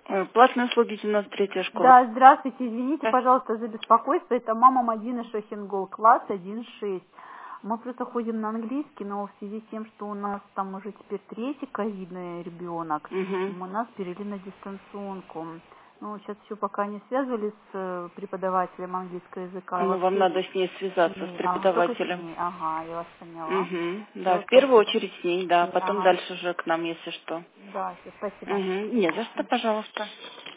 Платные услуги 93-я школа. Да, здравствуйте, извините, Да. пожалуйста, за беспокойство. Это мама Мадины Шохингол, класс 1.6. Мы просто ходим на английский, но в связи с тем, что у нас там уже теперь третий ковидный ребенок, Угу. нас перевели на дистанционку. Ну, сейчас еще пока не связывались с преподавателем английского языка. Ну, вам Вообще надо с ней с связаться, с ней. Ага, только с преподавателем. ней. Ага, я вас поняла. Угу. Да, Дело в в том, первую что очередь с ней, с да, ней. потом Ага. дальше уже к нам, если что. Да, всё, спасибо. Угу. Не за что, пожалуйста.